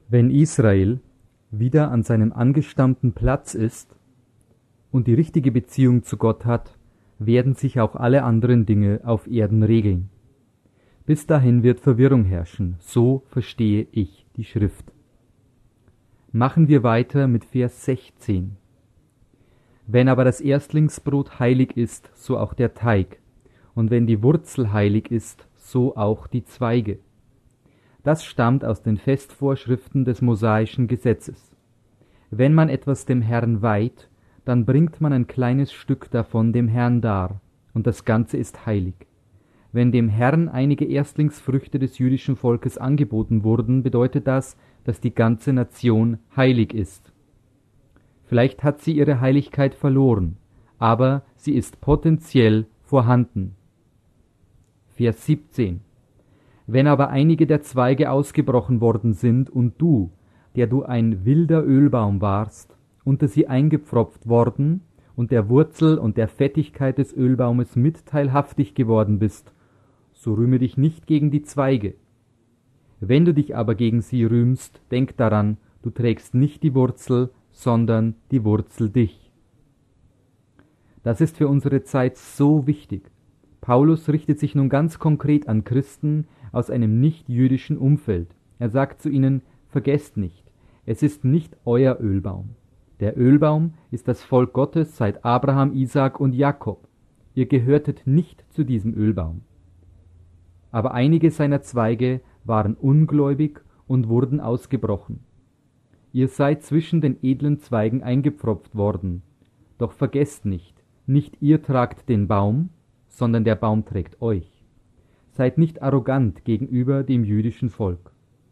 Wenn Israel wieder an seinem angestammten Platz ist und die richtige Beziehung zu Gott hat, werden sich auch alle anderen Dinge auf Erden regeln. Bis dahin wird Verwirrung herrschen, so verstehe ich die Schrift. Machen wir weiter mit Vers 16. Wenn aber das Erstlingsbrot heilig ist, so auch der Teig, und wenn die Wurzel heilig ist, so auch die Zweige. Das stammt aus den Festvorschriften des mosaischen Gesetzes. Wenn man etwas dem Herrn weiht, dann bringt man ein kleines Stück davon dem Herrn dar, und das Ganze ist heilig. Wenn dem Herrn einige Erstlingsfrüchte des jüdischen Volkes angeboten wurden, bedeutet das, dass die ganze Nation heilig ist. Vielleicht hat sie ihre Heiligkeit verloren, aber sie ist potenziell vorhanden. Vers 17. Wenn aber einige der Zweige ausgebrochen worden sind und du, der du ein wilder Ölbaum warst, unter sie eingepfropft worden und der Wurzel und der Fettigkeit des Ölbaumes mitteilhaftig geworden bist, so rühme dich nicht gegen die Zweige. Wenn du dich aber gegen sie rühmst, denk daran, du trägst nicht die Wurzel, sondern die Wurzel dich. Das ist für unsere Zeit so wichtig. Paulus richtet sich nun ganz konkret an Christen aus einem nicht-jüdischen Umfeld. Er sagt zu ihnen, vergesst nicht, es ist nicht euer Ölbaum. Der Ölbaum ist das Volk Gottes seit Abraham, Isaak und Jakob. Ihr gehörtet nicht zu diesem Ölbaum. Aber einige seiner Zweige waren ungläubig und wurden ausgebrochen. Ihr seid zwischen den edlen Zweigen eingepfropft worden. Doch vergesst nicht, nicht ihr tragt den Baum, sondern der Baum trägt euch. Seid nicht arrogant gegenüber dem jüdischen Volk.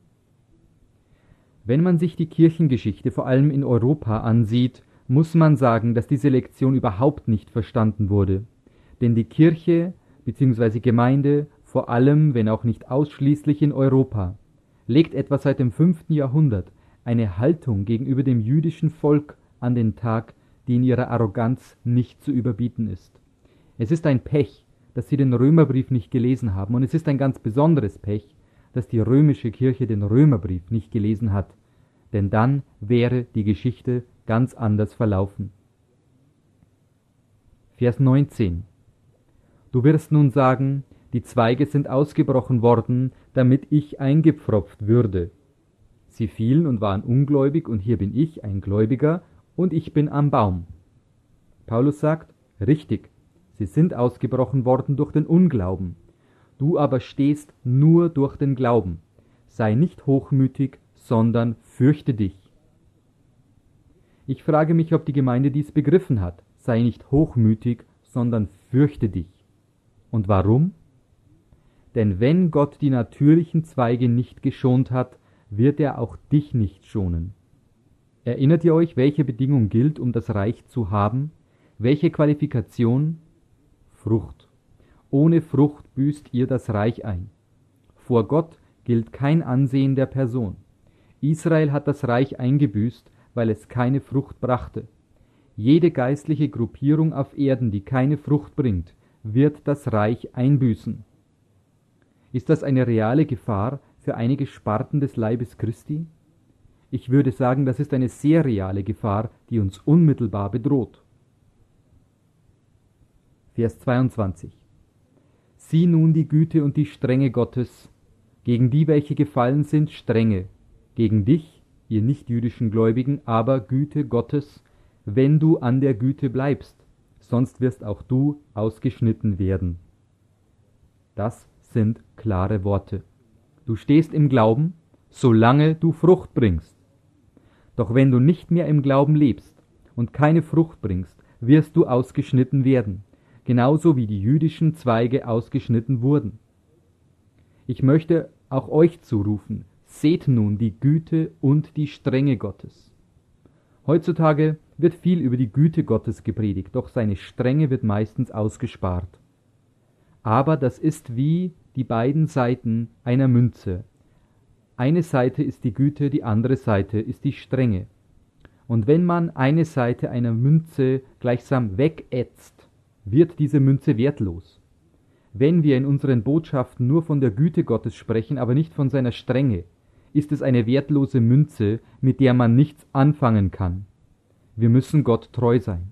Wenn man sich die Kirchengeschichte vor allem in Europa ansieht, muss man sagen, dass diese Lektion überhaupt nicht verstanden wurde. Denn die Kirche bzw. Gemeinde, vor allem, wenn auch nicht ausschließlich in Europa, legt etwa seit dem 5. Jahrhundert eine Haltung gegenüber dem jüdischen Volk an den Tag, die in ihrer Arroganz nicht zu überbieten ist. Es ist ein Pech, dass sie den Römerbrief nicht gelesen haben, und es ist ein ganz besonderes Pech, dass die römische Kirche den Römerbrief nicht gelesen hat, denn dann wäre die Geschichte ganz anders verlaufen. Vers 19. Du wirst nun sagen, die Zweige sind ausgebrochen worden, damit ich eingepfropft würde. Sie fielen und waren ungläubig, und hier bin ich, ein Gläubiger, und ich bin am Baum. Paulus sagt, richtig, sie sind ausgebrochen worden durch den Unglauben. Du aber stehst nur durch den Glauben. Sei nicht hochmütig, sondern fürchte dich. Ich frage mich, ob die Gemeinde dies begriffen hat. Sei nicht hochmütig, sondern fürchte dich. Und warum? Denn wenn Gott die natürlichen Zweige nicht geschont hat, wird er auch dich nicht schonen. Erinnert ihr euch, welche Bedingung gilt, um das Reich zu haben? Welche Qualifikation? Frucht. Ohne Frucht büßt ihr das Reich ein. Vor Gott gilt kein Ansehen der Person. Israel hat das Reich eingebüßt, weil es keine Frucht brachte. Jede geistliche Gruppierung auf Erden, die keine Frucht bringt, wird das Reich einbüßen. Ist das eine reale Gefahr für einige Sparten des Leibes Christi? Ich würde sagen, das ist eine sehr reale Gefahr, die uns unmittelbar bedroht. Vers 22. Sieh nun die Güte und die Strenge Gottes, gegen die, welche gefallen sind, Strenge, gegen dich, ihr nichtjüdischen Gläubigen, aber Güte Gottes, wenn du an der Güte bleibst, sonst wirst auch du ausgeschnitten werden. Das sind klare Worte. Du stehst im Glauben, solange du Frucht bringst. Doch wenn du nicht mehr im Glauben lebst und keine Frucht bringst, wirst du ausgeschnitten werden, genauso wie die jüdischen Zweige ausgeschnitten wurden. Ich möchte auch euch zurufen, seht nun die Güte und die Strenge Gottes. Heutzutage wird viel über die Güte Gottes gepredigt, doch seine Strenge wird meistens ausgespart. Aber das ist wie die beiden Seiten einer Münze. Eine Seite ist die Güte, die andere Seite ist die Strenge. Und wenn man eine Seite einer Münze gleichsam wegätzt, wird diese Münze wertlos. Wenn wir in unseren Botschaften nur von der Güte Gottes sprechen, aber nicht von seiner Strenge, ist es eine wertlose Münze, mit der man nichts anfangen kann. Wir müssen Gott treu sein.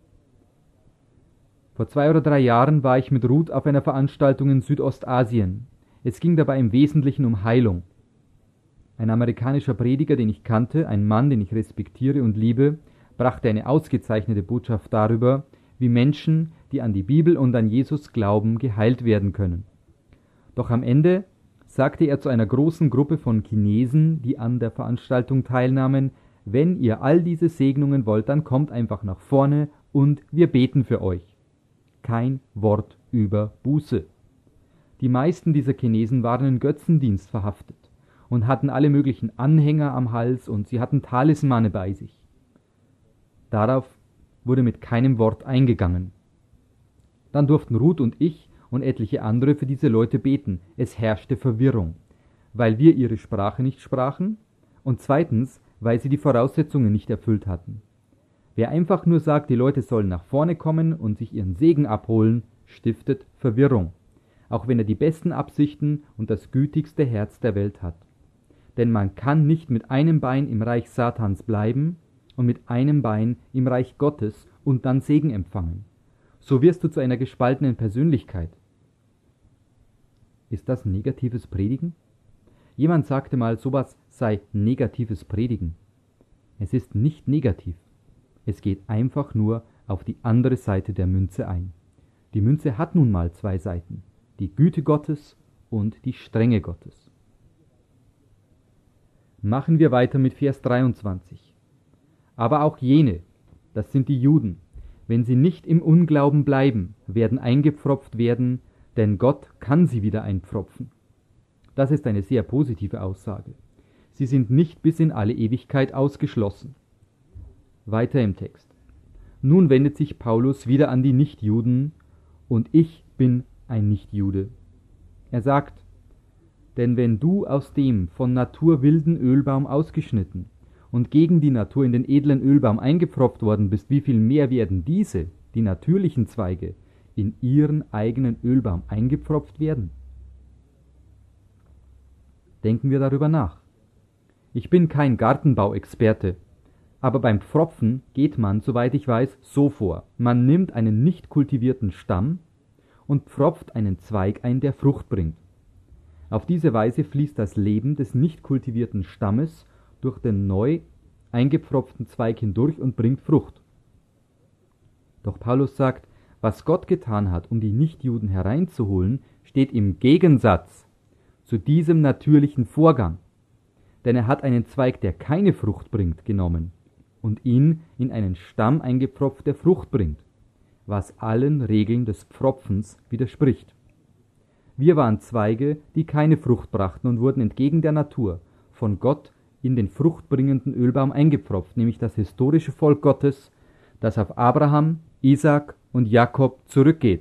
Vor 2 oder 3 Jahren war ich mit Ruth auf einer Veranstaltung in Südostasien. Es ging dabei im Wesentlichen um Heilung. Ein amerikanischer Prediger, den ich kannte, ein Mann, den ich respektiere und liebe, brachte eine ausgezeichnete Botschaft darüber, wie Menschen, die an die Bibel und an Jesus glauben, geheilt werden können. Doch am Ende sagte er zu einer großen Gruppe von Chinesen, die an der Veranstaltung teilnahmen: Wenn ihr all diese Segnungen wollt, dann kommt einfach nach vorne und wir beten für euch. Kein Wort über Buße. Die meisten dieser Chinesen waren in Götzendienst verhaftet und hatten alle möglichen Anhänger am Hals und sie hatten Talismane bei sich. Darauf wurde mit keinem Wort eingegangen. Dann durften Ruth und ich und etliche andere für diese Leute beten. Es herrschte Verwirrung, weil wir ihre Sprache nicht sprachen und zweitens, weil sie die Voraussetzungen nicht erfüllt hatten. Wer einfach nur sagt, die Leute sollen nach vorne kommen und sich ihren Segen abholen, stiftet Verwirrung, auch wenn er die besten Absichten und das gütigste Herz der Welt hat. Denn man kann nicht mit einem Bein im Reich Satans bleiben und mit einem Bein im Reich Gottes und dann Segen empfangen. So wirst du zu einer gespaltenen Persönlichkeit. Ist das negatives Predigen? Jemand sagte mal, sowas sei negatives Predigen. Es ist nicht negativ. Es geht einfach nur auf die andere Seite der Münze ein. Die Münze hat nun mal 2 Seiten, die Güte Gottes und die Strenge Gottes. Machen wir weiter mit Vers 23. Aber auch jene, das sind die Juden, wenn sie nicht im Unglauben bleiben, werden eingepfropft werden, denn Gott kann sie wieder einpfropfen. Das ist eine sehr positive Aussage. Sie sind nicht bis in alle Ewigkeit ausgeschlossen. Weiter im Text. Nun wendet sich Paulus wieder an die Nichtjuden, und ich bin ein Nichtjude. Er sagt: Denn wenn du aus dem von Natur wilden Ölbaum ausgeschnitten und gegen die Natur in den edlen Ölbaum eingepfropft worden bist, wie viel mehr werden diese, die natürlichen Zweige, in ihren eigenen Ölbaum eingepfropft werden? Denken wir darüber nach. Ich bin kein Gartenbauexperte, aber beim Pfropfen geht man, soweit ich weiß, so vor. Man nimmt einen nicht kultivierten Stamm und pfropft einen Zweig ein, der Frucht bringt. Auf diese Weise fließt das Leben des nicht kultivierten Stammes durch den neu eingepfropften Zweig hindurch und bringt Frucht. Doch Paulus sagt, was Gott getan hat, um die Nichtjuden hereinzuholen, steht im Gegensatz zu diesem natürlichen Vorgang. Denn er hat einen Zweig, der keine Frucht bringt, genommen und ihn in einen Stamm eingepfropft, der Frucht bringt, was allen Regeln des Pfropfens widerspricht. Wir waren Zweige, die keine Frucht brachten und wurden entgegen der Natur von Gott in den fruchtbringenden Ölbaum eingepfropft, nämlich das historische Volk Gottes, das auf Abraham, Isaak und Jakob zurückgeht.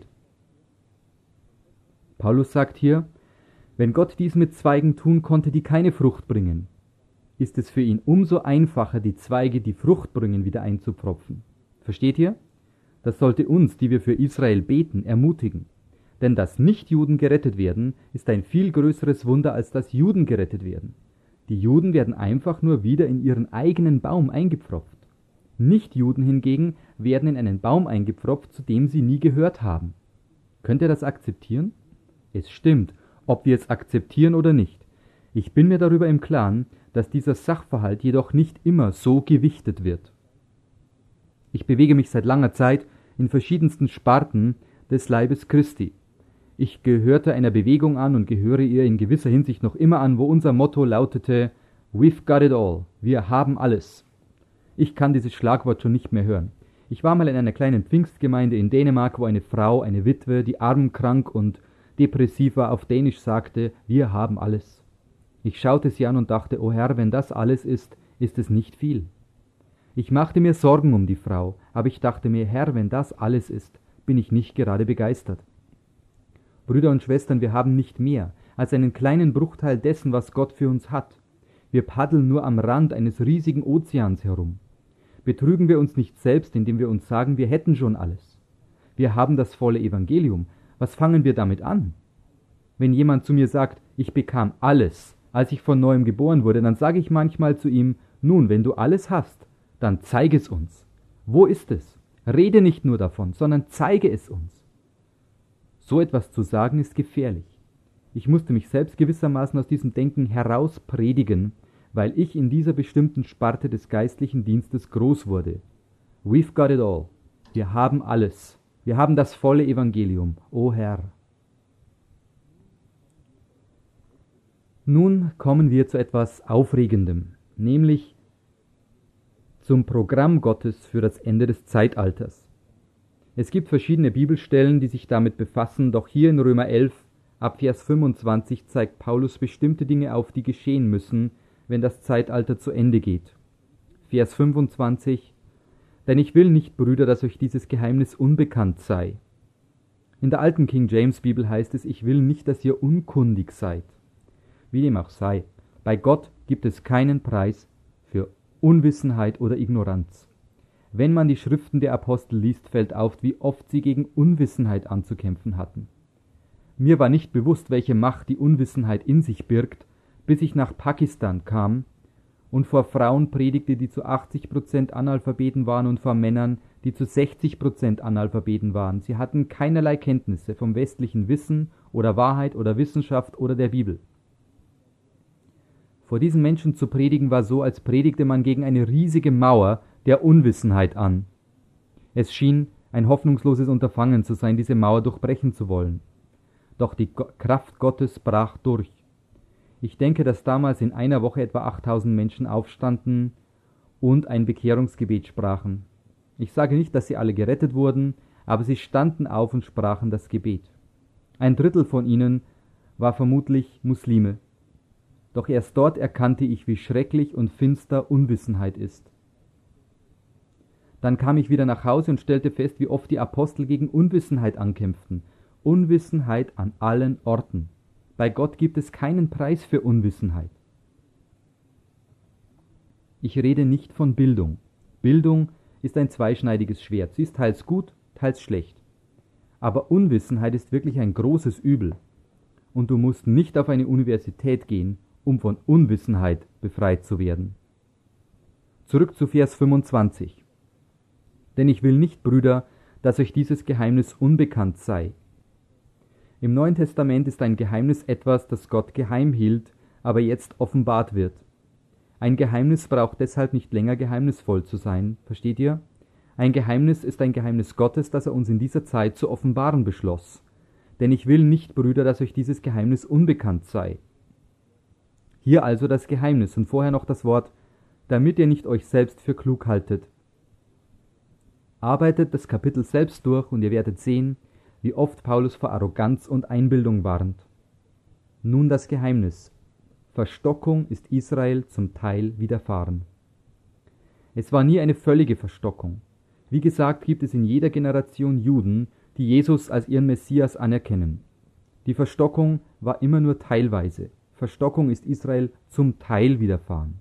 Paulus sagt hier, wenn Gott dies mit Zweigen tun konnte, die keine Frucht bringen, ist es für ihn umso einfacher, die Zweige, die Frucht bringen, wieder einzupfropfen. Versteht ihr? Das sollte uns, die wir für Israel beten, ermutigen. Denn dass Nichtjuden gerettet werden, ist ein viel größeres Wunder, als dass Juden gerettet werden. Die Juden werden einfach nur wieder in ihren eigenen Baum eingepfropft. Nichtjuden hingegen werden in einen Baum eingepfropft, zu dem sie nie gehört haben. Könnt ihr das akzeptieren? Es stimmt, ob wir es akzeptieren oder nicht. Ich bin mir darüber im Klaren, dass dieser Sachverhalt jedoch nicht immer so gewichtet wird. Ich bewege mich seit langer Zeit in verschiedensten Sparten des Leibes Christi. Ich gehörte einer Bewegung an und gehöre ihr in gewisser Hinsicht noch immer an, wo unser Motto lautete: We've got it all. Wir haben alles. Ich kann dieses Schlagwort schon nicht mehr hören. Ich war mal in einer kleinen Pfingstgemeinde in Dänemark, wo eine Frau, eine Witwe, die arm, krank und depressiv war, auf Dänisch sagte: Wir haben alles. Ich schaute sie an und dachte: O Herr, wenn das alles ist, ist es nicht viel. Ich machte mir Sorgen um die Frau, aber ich dachte mir: Herr, wenn das alles ist, bin ich nicht gerade begeistert. Brüder und Schwestern, wir haben nicht mehr als einen kleinen Bruchteil dessen, was Gott für uns hat. Wir paddeln nur am Rand eines riesigen Ozeans herum. Betrügen wir uns nicht selbst, indem wir uns sagen, wir hätten schon alles. Wir haben das volle Evangelium. Was fangen wir damit an? Wenn jemand zu mir sagt, ich bekam alles, als ich von neuem geboren wurde, dann sage ich manchmal zu ihm, nun, wenn du alles hast, dann zeige es uns. Wo ist es? Rede nicht nur davon, sondern zeige es uns. So etwas zu sagen ist gefährlich. Ich musste mich selbst gewissermaßen aus diesem Denken heraus predigen, weil ich in dieser bestimmten Sparte des geistlichen Dienstes groß wurde. We've got it all. Wir haben alles. Wir haben das volle Evangelium, o Herr. Nun kommen wir zu etwas Aufregendem, nämlich zum Programm Gottes für das Ende des Zeitalters. Es gibt verschiedene Bibelstellen, die sich damit befassen, doch hier in Römer 11 ab Vers 25 zeigt Paulus bestimmte Dinge auf, die geschehen müssen, wenn das Zeitalter zu Ende geht. Vers 25: Denn ich will nicht, Brüder, dass euch dieses Geheimnis unbekannt sei. In der alten King James Bibel heißt es, ich will nicht, dass ihr unkundig seid. Wie dem auch sei, bei Gott gibt es keinen Preis für Unwissenheit oder Ignoranz. Wenn man die Schriften der Apostel liest, fällt auf, wie oft sie gegen Unwissenheit anzukämpfen hatten. Mir war nicht bewusst, welche Macht die Unwissenheit in sich birgt, bis ich nach Pakistan kam und vor Frauen predigte, die zu 80% Analphabeten waren und vor Männern, die zu 60% Analphabeten waren. Sie hatten keinerlei Kenntnisse vom westlichen Wissen oder Wahrheit oder Wissenschaft oder der Bibel. Vor diesen Menschen zu predigen war so, als predigte man gegen eine riesige Mauer der Unwissenheit an. Es schien ein hoffnungsloses Unterfangen zu sein, diese Mauer durchbrechen zu wollen. Doch die Kraft Gottes brach durch. Ich denke, dass damals in einer Woche etwa 8000 Menschen aufstanden und ein Bekehrungsgebet sprachen. Ich sage nicht, dass sie alle gerettet wurden, aber sie standen auf und sprachen das Gebet. 1/3 von ihnen war vermutlich Muslime. Doch erst dort erkannte ich, wie schrecklich und finster Unwissenheit ist. Dann kam ich wieder nach Hause und stellte fest, wie oft die Apostel gegen Unwissenheit ankämpften. Unwissenheit an allen Orten. Bei Gott gibt es keinen Preis für Unwissenheit. Ich rede nicht von Bildung. Bildung ist ein zweischneidiges Schwert. Sie ist teils gut, teils schlecht. Aber Unwissenheit ist wirklich ein großes Übel. Und du musst nicht auf eine Universität gehen, um von Unwissenheit befreit zu werden. Zurück zu Vers 25. Denn ich will nicht, Brüder, dass euch dieses Geheimnis unbekannt sei. Im Neuen Testament ist ein Geheimnis etwas, das Gott geheim hielt, aber jetzt offenbart wird. Ein Geheimnis braucht deshalb nicht länger geheimnisvoll zu sein, versteht ihr? Ein Geheimnis ist ein Geheimnis Gottes, das er uns in dieser Zeit zu offenbaren beschloss. Denn ich will nicht, Brüder, dass euch dieses Geheimnis unbekannt sei. Hier also das Geheimnis und vorher noch das Wort, damit ihr nicht euch selbst für klug haltet. Arbeitet das Kapitel selbst durch und ihr werdet sehen, wie oft Paulus vor Arroganz und Einbildung warnt. Nun das Geheimnis. Verstockung ist Israel zum Teil widerfahren. Es war nie eine völlige Verstockung. Wie gesagt, gibt es in jeder Generation Juden, die Jesus als ihren Messias anerkennen. Die Verstockung war immer nur teilweise. Verstockung ist Israel zum Teil widerfahren.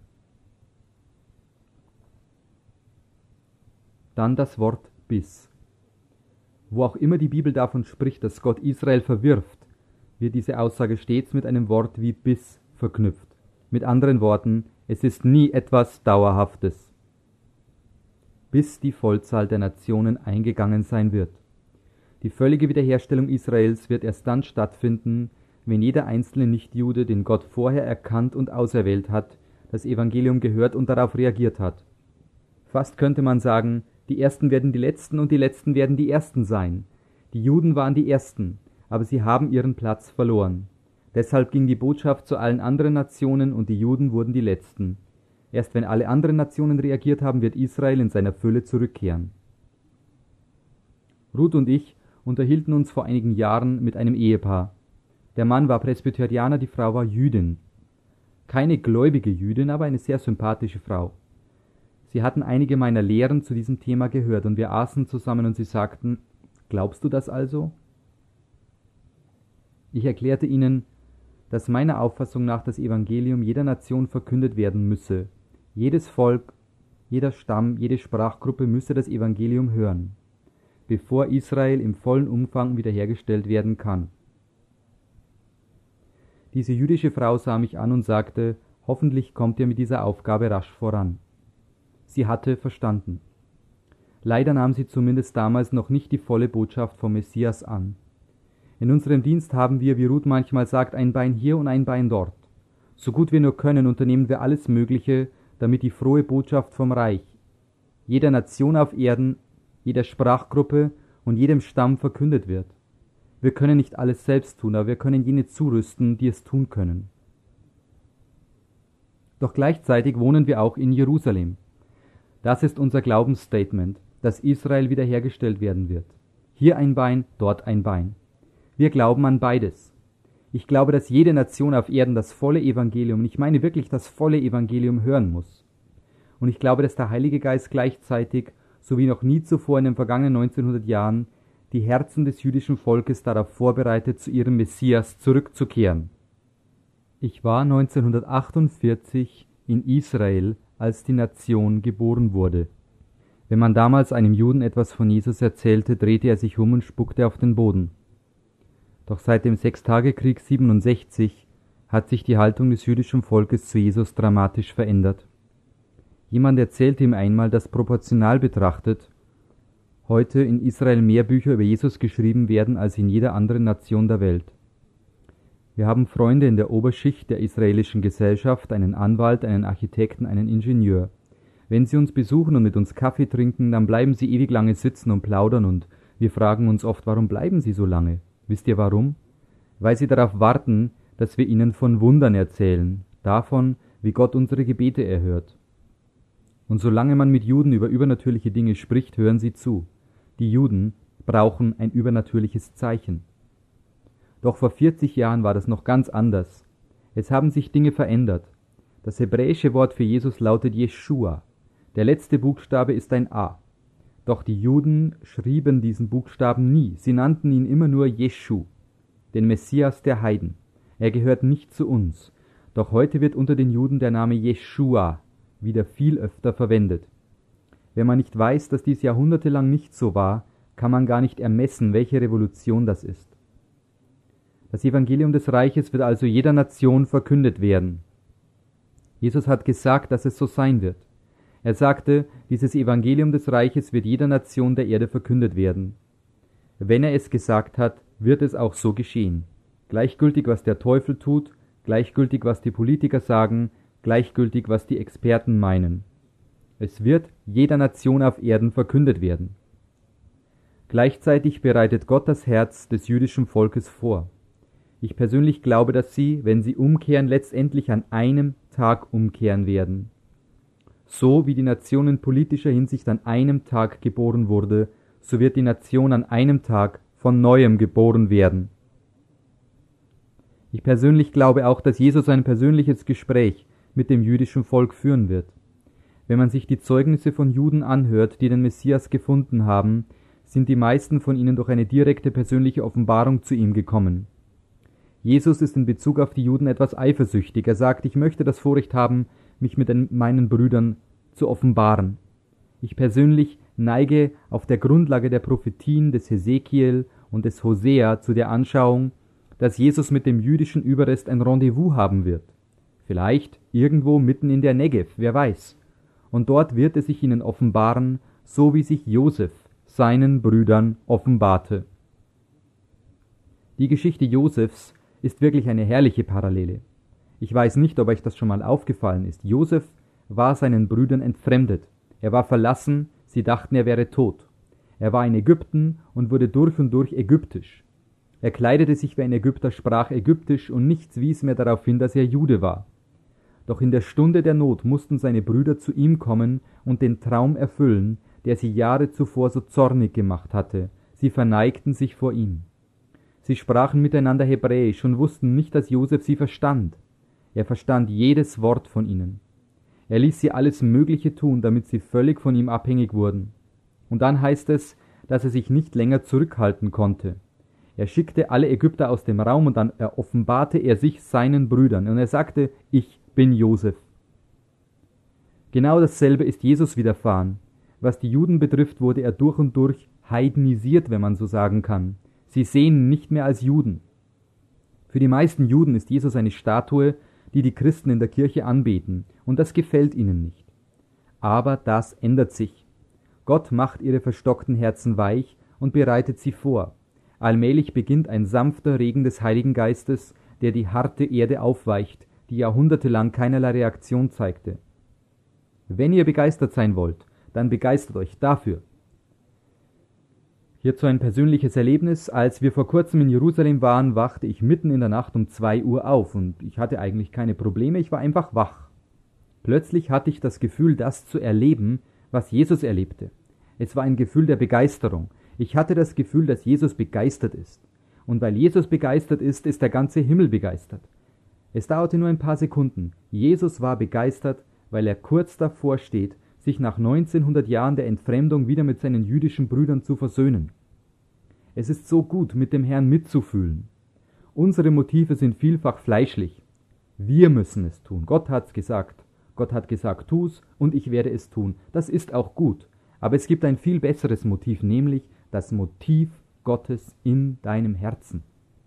Dann das Wort bis. Wo auch immer die Bibel davon spricht, dass Gott Israel verwirft, wird diese Aussage stets mit einem Wort wie bis verknüpft. Mit anderen Worten, es ist nie etwas Dauerhaftes, bis die Vollzahl der Nationen eingegangen sein wird. Die völlige Wiederherstellung Israels wird erst dann stattfinden, wenn jeder einzelne Nichtjude, den Gott vorher erkannt und auserwählt hat, das Evangelium gehört und darauf reagiert hat. Fast könnte man sagen, die Ersten werden die Letzten und die Letzten werden die Ersten sein. Die Juden waren die Ersten, aber sie haben ihren Platz verloren. Deshalb ging die Botschaft zu allen anderen Nationen und die Juden wurden die Letzten. Erst wenn alle anderen Nationen reagiert haben, wird Israel in seiner Fülle zurückkehren. Ruth und ich unterhielten uns vor einigen Jahren mit einem Ehepaar. Der Mann war Presbyterianer, die Frau war Jüdin. Keine gläubige Jüdin, aber eine sehr sympathische Frau. Sie hatten einige meiner Lehren zu diesem Thema gehört und wir aßen zusammen und sie sagten, glaubst du das also? Ich erklärte ihnen, dass meiner Auffassung nach das Evangelium jeder Nation verkündet werden müsse. Jedes Volk, jeder Stamm, jede Sprachgruppe müsse das Evangelium hören, bevor Israel im vollen Umfang wiederhergestellt werden kann. Diese jüdische Frau sah mich an und sagte, hoffentlich kommt ihr mit dieser Aufgabe rasch voran. Sie hatte verstanden. Leider nahm sie zumindest damals noch nicht die volle Botschaft vom Messias an. In unserem Dienst haben wir, wie Ruth manchmal sagt, ein Bein hier und ein Bein dort. So gut wir nur können, unternehmen wir alles Mögliche, damit die frohe Botschaft vom Reich jeder Nation auf Erden, jeder Sprachgruppe und jedem Stamm verkündet wird. Wir können nicht alles selbst tun, aber wir können jene zurüsten, die es tun können. Doch gleichzeitig wohnen wir auch in Jerusalem. Das ist unser Glaubensstatement, dass Israel wiederhergestellt werden wird. Hier ein Bein, dort ein Bein. Wir glauben an beides. Ich glaube, dass jede Nation auf Erden das volle Evangelium, und ich meine wirklich das volle Evangelium, hören muss. Und ich glaube, dass der Heilige Geist gleichzeitig, so wie noch nie zuvor in den vergangenen 1900 Jahren, die Herzen des jüdischen Volkes darauf vorbereitet, zu ihrem Messias zurückzukehren. Ich war 1948 in Israel, als die Nation geboren wurde. Wenn man damals einem Juden etwas von Jesus erzählte, drehte er sich um und spuckte auf den Boden. Doch seit dem Sechstagekrieg 67 hat sich die Haltung des jüdischen Volkes zu Jesus dramatisch verändert. Jemand erzählte ihm einmal, dass proportional betrachtet heute in Israel mehr Bücher über Jesus geschrieben werden als in jeder anderen Nation der Welt. Wir haben Freunde in der Oberschicht der israelischen Gesellschaft, einen Anwalt, einen Architekten, einen Ingenieur. Wenn sie uns besuchen und mit uns Kaffee trinken, dann bleiben sie ewig lange sitzen und plaudern und wir fragen uns oft, warum bleiben sie so lange? Wisst ihr warum? Weil sie darauf warten, dass wir ihnen von Wundern erzählen, davon, wie Gott unsere Gebete erhört. Und solange man mit Juden über übernatürliche Dinge spricht, hören sie zu. Die Juden brauchen ein übernatürliches Zeichen. Doch vor 40 Jahren war das noch ganz anders. Es haben sich Dinge verändert. Das hebräische Wort für Jesus lautet Jeschua. Der letzte Buchstabe ist ein A. Doch die Juden schrieben diesen Buchstaben nie. Sie nannten ihn immer nur Jeschu, den Messias der Heiden. Er gehört nicht zu uns. Doch heute wird unter den Juden der Name Jeschua wieder viel öfter verwendet. Wenn man nicht weiß, dass dies jahrhundertelang nicht so war, kann man gar nicht ermessen, welche Revolution das ist. Das Evangelium des Reiches wird also jeder Nation verkündet werden. Jesus hat gesagt, dass es so sein wird. Er sagte, dieses Evangelium des Reiches wird jeder Nation der Erde verkündet werden. Wenn er es gesagt hat, wird es auch so geschehen. Gleichgültig, was der Teufel tut, gleichgültig, was die Politiker sagen, gleichgültig, was die Experten meinen. Es wird jeder Nation auf Erden verkündet werden. Gleichzeitig bereitet Gott das Herz des jüdischen Volkes vor. Ich persönlich glaube, dass sie, wenn sie umkehren, letztendlich an einem Tag umkehren werden. So wie die Nation in politischer Hinsicht an einem Tag geboren wurde, so wird die Nation an einem Tag von Neuem geboren werden. Ich persönlich glaube auch, dass Jesus ein persönliches Gespräch mit dem jüdischen Volk führen wird. Wenn man sich die Zeugnisse von Juden anhört, die den Messias gefunden haben, sind die meisten von ihnen durch eine direkte persönliche Offenbarung zu ihm gekommen. Jesus ist in Bezug auf die Juden etwas eifersüchtig. Er sagt, ich möchte das Vorrecht haben, mich mit meinen Brüdern zu offenbaren. Ich persönlich neige auf der Grundlage der Prophetien des Hesekiel und des Hosea zu der Anschauung, dass Jesus mit dem jüdischen Überrest ein Rendezvous haben wird. Vielleicht irgendwo mitten in der Negev, wer weiß. Und dort wird es sich ihnen offenbaren, so wie sich Josef seinen Brüdern offenbarte. Die Geschichte Josefs ist wirklich eine herrliche Parallele. Ich weiß nicht, ob euch das schon mal aufgefallen ist. Josef war seinen Brüdern entfremdet. Er war verlassen, sie dachten, er wäre tot. Er war in Ägypten und wurde durch und durch ägyptisch. Er kleidete sich wie ein Ägypter, sprach ägyptisch und nichts wies mehr darauf hin, dass er Jude war. Doch in der Stunde der Not mussten seine Brüder zu ihm kommen und den Traum erfüllen, der sie Jahre zuvor so zornig gemacht hatte. Sie verneigten sich vor ihm. Sie sprachen miteinander Hebräisch und wussten nicht, dass Josef sie verstand. Er verstand jedes Wort von ihnen. Er ließ sie alles Mögliche tun, damit sie völlig von ihm abhängig wurden. Und dann heißt es, dass er sich nicht länger zurückhalten konnte. Er schickte alle Ägypter aus dem Raum und dann offenbarte er sich seinen Brüdern. Und er sagte, ich bin Josef. Genau dasselbe ist Jesus widerfahren. Was die Juden betrifft, wurde er durch und durch heidnisiert, wenn man so sagen kann. Sie sehen ihn nicht mehr als Juden. Für die meisten Juden ist Jesus eine Statue, die die Christen in der Kirche anbeten, und das gefällt ihnen nicht. Aber das ändert sich. Gott macht ihre verstockten Herzen weich und bereitet sie vor. Allmählich beginnt ein sanfter Regen des Heiligen Geistes, der die harte Erde aufweicht, die jahrhundertelang keinerlei Reaktion zeigte. Wenn ihr begeistert sein wollt, dann begeistert euch dafür. Hierzu ein persönliches Erlebnis. Als wir vor kurzem in Jerusalem waren, wachte ich mitten in der Nacht um 2 Uhr auf und ich hatte eigentlich keine Probleme, ich war einfach wach. Plötzlich hatte ich das Gefühl, das zu erleben, was Jesus erlebte. Es war ein Gefühl der Begeisterung. Ich hatte das Gefühl, dass Jesus begeistert ist. Und weil Jesus begeistert ist, ist der ganze Himmel begeistert. Es dauerte nur ein paar Sekunden. Jesus war begeistert, weil er kurz davor steht, sich nach 1900 Jahren der Entfremdung wieder mit seinen jüdischen Brüdern zu versöhnen. Es ist so gut, mit dem Herrn mitzufühlen. Unsere Motive sind vielfach fleischlich. Wir müssen es tun. Gott hat's gesagt. Gott hat gesagt, tu's und ich werde es tun. Das ist auch gut. Aber es gibt ein viel besseres Motiv, nämlich das Motiv Gottes in deinem Herzen.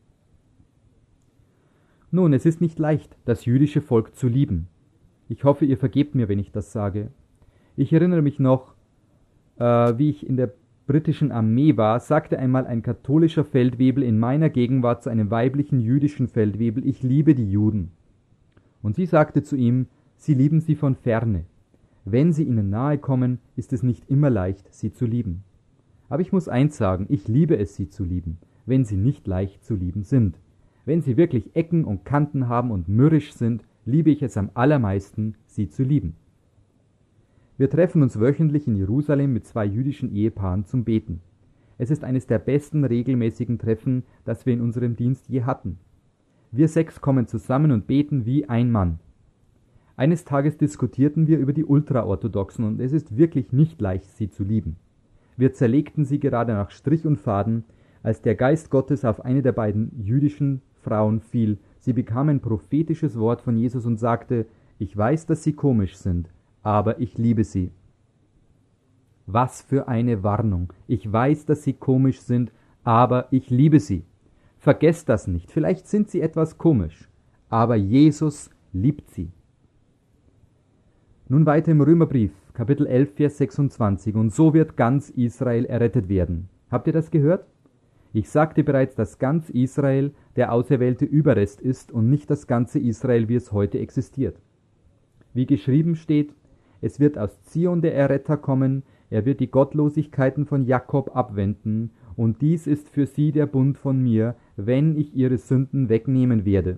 Nun, es ist nicht leicht, das jüdische Volk zu lieben. Ich hoffe, ihr vergebt mir, wenn ich das sage. Ich erinnere mich noch, wie ich in der britischen Armee war, sagte einmal ein katholischer Feldwebel in meiner Gegenwart zu einem weiblichen jüdischen Feldwebel, ich liebe die Juden. Und sie sagte zu ihm, sie lieben sie von ferne. Wenn sie ihnen nahe kommen, ist es nicht immer leicht, sie zu lieben. Aber ich muss eins sagen, ich liebe es, sie zu lieben, wenn sie nicht leicht zu lieben sind. Wenn sie wirklich Ecken und Kanten haben und mürrisch sind, liebe ich es am allermeisten, sie zu lieben. Wir treffen uns wöchentlich in Jerusalem mit 2 jüdischen Ehepaaren zum Beten. Es ist eines der besten regelmäßigen Treffen, das wir in unserem Dienst je hatten. Wir 6 kommen zusammen und beten wie ein Mann. Eines Tages diskutierten wir über die Ultraorthodoxen und es ist wirklich nicht leicht, sie zu lieben. Wir zerlegten sie gerade nach Strich und Faden, als der Geist Gottes auf eine der beiden jüdischen Frauen fiel. Sie bekam ein prophetisches Wort von Jesus und sagte, ich weiß, dass sie komisch sind, aber ich liebe sie. Was für eine Warnung. Ich weiß, dass sie komisch sind, aber ich liebe sie. Vergesst das nicht. Vielleicht sind sie etwas komisch, aber Jesus liebt sie. Nun weiter im Römerbrief, Kapitel 11, Vers 26. Und so wird ganz Israel errettet werden. Habt ihr das gehört? Ich sagte bereits, dass ganz Israel der auserwählte Überrest ist und nicht das ganze Israel, wie es heute existiert. Wie geschrieben steht, es wird aus Zion der Erretter kommen, er wird die Gottlosigkeiten von Jakob abwenden, und dies ist für sie der Bund von mir, wenn ich ihre Sünden wegnehmen werde.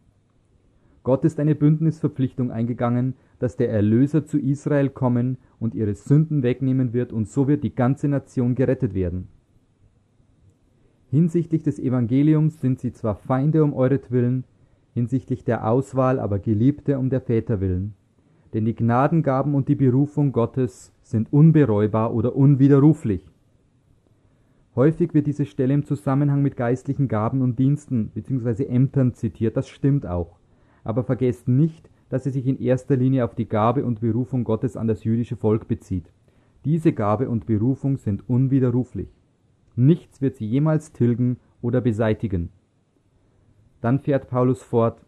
Gott ist eine Bündnisverpflichtung eingegangen, dass der Erlöser zu Israel kommen und ihre Sünden wegnehmen wird, und so wird die ganze Nation gerettet werden. Hinsichtlich des Evangeliums sind sie zwar Feinde um euretwillen, hinsichtlich der Auswahl aber Geliebte um der Väter willen. Denn die Gnadengaben und die Berufung Gottes sind unbereubar oder unwiderruflich. Häufig wird diese Stelle im Zusammenhang mit geistlichen Gaben und Diensten bzw. Ämtern zitiert, das stimmt auch. Aber vergesst nicht, dass sie sich in erster Linie auf die Gabe und Berufung Gottes an das jüdische Volk bezieht. Diese Gabe und Berufung sind unwiderruflich. Nichts wird sie jemals tilgen oder beseitigen. Dann fährt Paulus fort,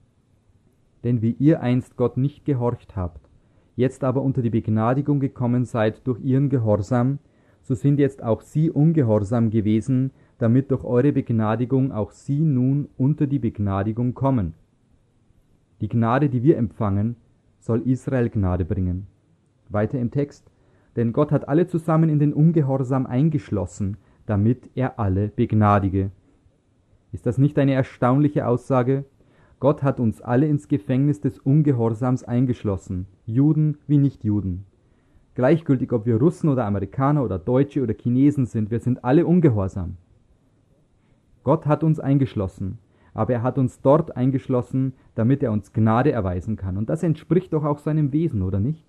denn wie ihr einst Gott nicht gehorcht habt, jetzt aber unter die Begnadigung gekommen seid durch ihren Gehorsam, so sind jetzt auch sie ungehorsam gewesen, damit durch eure Begnadigung auch sie nun unter die Begnadigung kommen. Die Gnade, die wir empfangen, soll Israel Gnade bringen. Weiter im Text, denn Gott hat alle zusammen in den Ungehorsam eingeschlossen, damit er alle begnadige. Ist das nicht eine erstaunliche Aussage? Gott hat uns alle ins Gefängnis des Ungehorsams eingeschlossen, Juden wie Nichtjuden. Gleichgültig, ob wir Russen oder Amerikaner oder Deutsche oder Chinesen sind, wir sind alle ungehorsam. Gott hat uns eingeschlossen, aber er hat uns dort eingeschlossen, damit er uns Gnade erweisen kann. Und das entspricht doch auch seinem Wesen, oder nicht?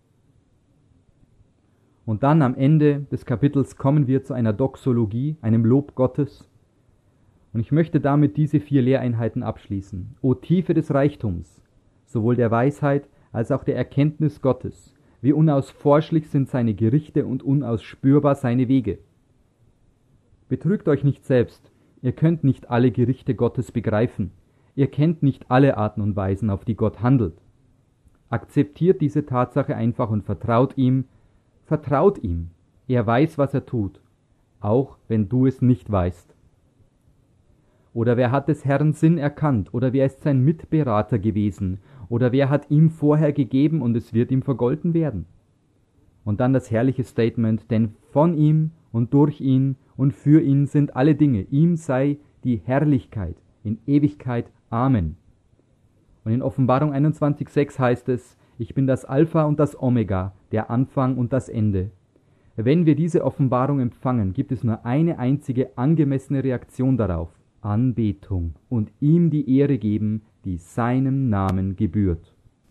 Und dann am Ende des Kapitels kommen wir zu einer Doxologie, einem Lob Gottes. Und ich möchte damit diese 4 Lehreinheiten abschließen. O Tiefe des Reichtums, sowohl der Weisheit als auch der Erkenntnis Gottes. Wie unausforschlich sind seine Gerichte und unausspürbar seine Wege. Betrügt euch nicht selbst. Ihr könnt nicht alle Gerichte Gottes begreifen. Ihr kennt nicht alle Arten und Weisen, auf die Gott handelt. Akzeptiert diese Tatsache einfach und vertraut ihm. Vertraut ihm. Er weiß, was er tut, auch wenn du es nicht weißt. Oder wer hat des Herrn Sinn erkannt? Oder wer ist sein Mitberater gewesen? Oder wer hat ihm vorher gegeben und es wird ihm vergolten werden? Und dann das herrliche Statement, denn von ihm und durch ihn und für ihn sind alle Dinge. Ihm sei die Herrlichkeit in Ewigkeit. Amen. Und in Offenbarung 21,6 heißt es, ich bin das Alpha und das Omega, der Anfang und das Ende. Wenn wir diese Offenbarung empfangen, gibt es nur eine einzige angemessene Reaktion darauf: Anbetung und ihm die Ehre geben, die seinem Namen gebührt.